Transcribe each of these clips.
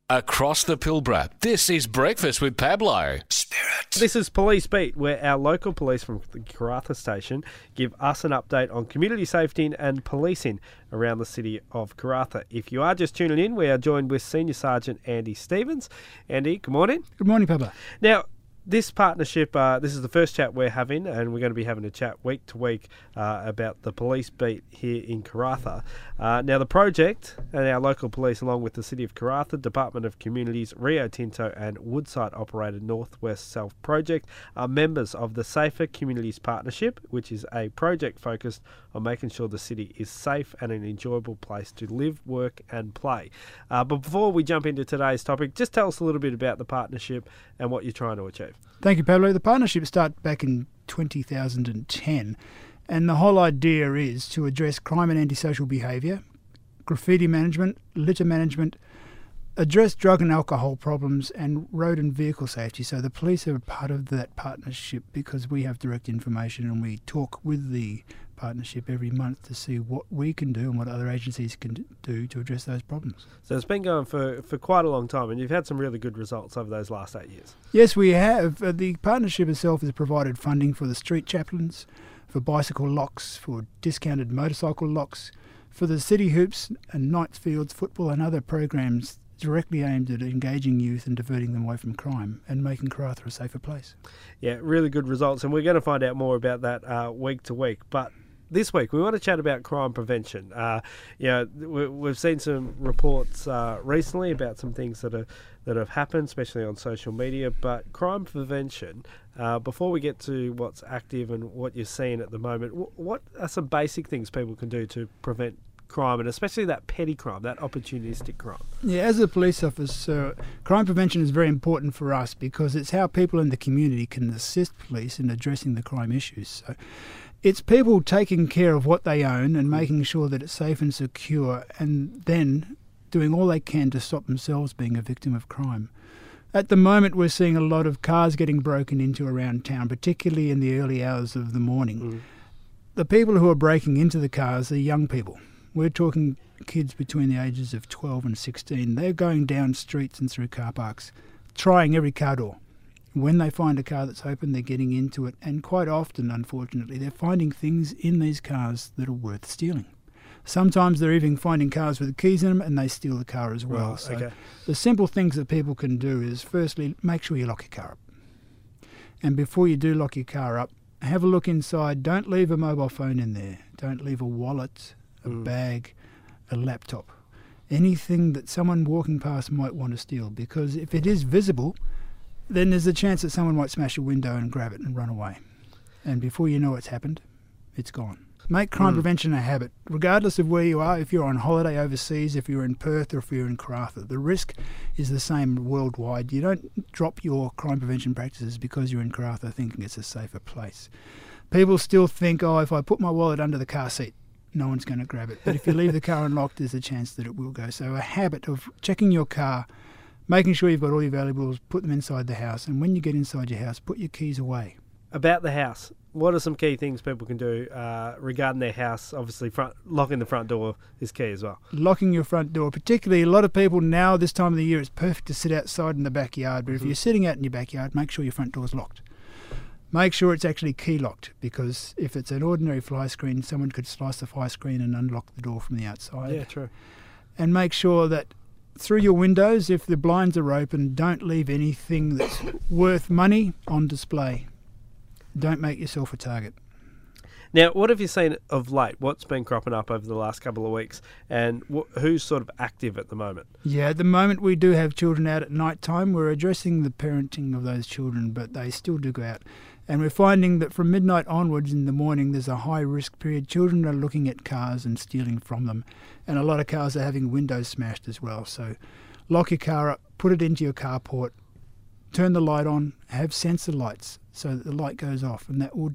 Across the Pilbara, this is Breakfast with Pablo. Spirit. This is Police Beat, where our local police from the Karratha station give us an update on community safety and policing around the city of Karratha. If you are just tuning in, we are joined with Senior Sergeant Andy Stevens. Andy, good morning. Good morning, Pablo. Now, this partnership, this is the first chat we're having, and we're going to be having a chat week to week about the police beat here in Karratha. Now, the project and our local police, along with the City of Karratha, Department of Communities, Rio Tinto and Woodside-operated Northwest Self Project are members of the Safer Communities Partnership, which is a project focused on making sure the city is safe and an enjoyable place to live, work and play. But before we jump into today's topic, just tell us a little bit about the partnership and what you're trying to achieve. Thank you, Pablo. The partnership started back in 2010, and the whole idea is to address crime and antisocial behaviour, graffiti management, litter management, address drug and alcohol problems, and road and vehicle safety. So the police are a part of that partnership because we have direct information and we talk with the partnership every month to see what we can do and what other agencies can do to address those problems. So it's been going for quite a long time, and you've had some really good results over those last 8 years. Yes, we have. The partnership itself has provided funding for the street chaplains, for bicycle locks, for discounted motorcycle locks, for the city hoops and Knights Fields football and other programs directly aimed at engaging youth and diverting them away from crime and making Karratha a safer place. Yeah, really good results, and we're going to find out more about that week to week. But this week, we want to chat about crime prevention. We've seen some reports recently about some things that have happened, especially on social media. But crime prevention, before we get to what's active and what you're seeing at the moment, what are some basic things people can do to prevent crime, and especially that petty crime, that opportunistic crime? Yeah, as a police officer, crime prevention is very important for us because it's how people in the community can assist police in addressing the crime issues. So it's people taking care of what they own and making sure that it's safe and secure, and then doing all they can to stop themselves being a victim of crime. At the moment, we're seeing a lot of cars getting broken into around town, particularly in the early hours of the morning. The people who are breaking into the cars are young people. We're talking kids between the ages of 12 and 16. They're going down streets and through car parks, trying every car door. When they find a car that's open, they're getting into it. And quite often, unfortunately, they're finding things in these cars that are worth stealing. Sometimes they're even finding cars with keys in them and they steal the car as well. Right, so okay. The simple things that people can do is, firstly, make sure you lock your car up. And before you do lock your car up, have a look inside. Don't leave a mobile phone in there. Don't leave a wallet, a bag, a laptop, anything that someone walking past might want to steal, because if it is visible, then there's a chance that someone might smash a window and grab it and run away. And before you know it's happened, it's gone. Make crime prevention a habit, regardless of where you are. If you're on holiday overseas, if you're in Perth or if you're in Karratha, the risk is the same worldwide. You don't drop your crime prevention practices because you're in Karratha thinking it's a safer place. People still think, if I put my wallet under the car seat, no one's going to grab it. But if you leave the car unlocked, there's a chance that it will go. So a habit of checking your car, making sure you've got all your valuables, put them inside the house, and when you get inside your house, put your keys away. About the house, what are some key things people can do regarding their house? Obviously, locking the front door is key as well. Locking your front door, particularly a lot of people now, this time of the year, it's perfect to sit outside in the backyard. But if you're sitting out in your backyard, make sure your front door's locked. Make sure it's actually key locked, because if it's an ordinary fly screen, someone could slice the fly screen and unlock the door from the outside. Yeah, true. And make sure that through your windows, if the blinds are open, don't leave anything that's worth money on display. Don't make yourself a target. Now, what have you seen of late? What's been cropping up over the last couple of weeks, and who's sort of active at the moment? Yeah, at the moment we do have children out at night time. We're addressing the parenting of those children, but they still do go out. And we're finding that from midnight onwards in the morning, there's a high risk period. Children are looking at cars and stealing from them. And a lot of cars are having windows smashed as well. So lock your car up, put it into your carport, turn the light on, have sensor lights so that the light goes off, and that will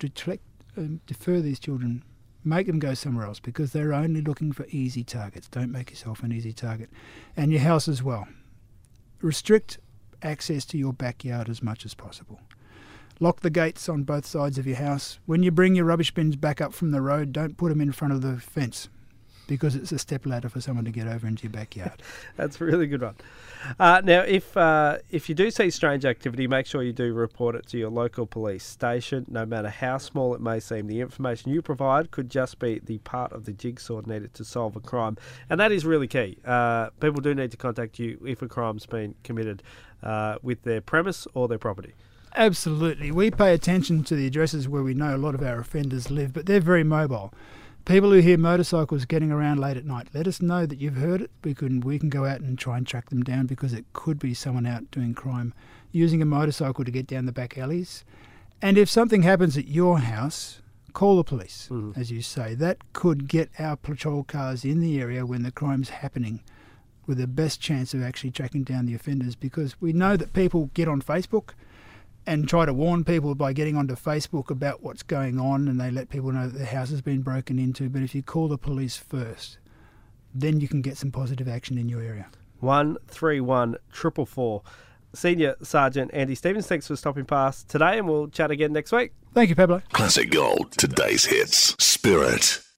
defer these children, make them go somewhere else, because they're only looking for easy targets. Don't make yourself an easy target. And your house as well. Restrict access to your backyard as much as possible. Lock the gates on both sides of your house. When you bring your rubbish bins back up from the road, don't put them in front of the fence. because it's a stepladder for someone to get over into your backyard. That's a really good one. Now, if you do see strange activity, make sure you do report it to your local police station. No matter how small it may seem, the information you provide could just be the part of the jigsaw needed to solve a crime. And that is really key. People do need to contact you if a crime's been committed with their premise or their property. Absolutely. We pay attention to the addresses where we know a lot of our offenders live, but they're very mobile. People who hear motorcycles getting around late at night, let us know that you've heard it. We can go out and try and track them down, because it could be someone out doing crime using a motorcycle to get down the back alleys. And if something happens at your house, call the police, as you say. That could get our patrol cars in the area when the crime's happening with the best chance of actually tracking down the offenders, because we know that people get on Facebook and try to warn people by getting onto Facebook about what's going on, and they let people know that their house has been broken into. But if you call the police first, then you can get some positive action in your area. 131 444. Senior Sergeant Andy Stevens, thanks for stopping past today, and we'll chat again next week. Thank you, Pablo. Classic Gold, today's hits. Spirit.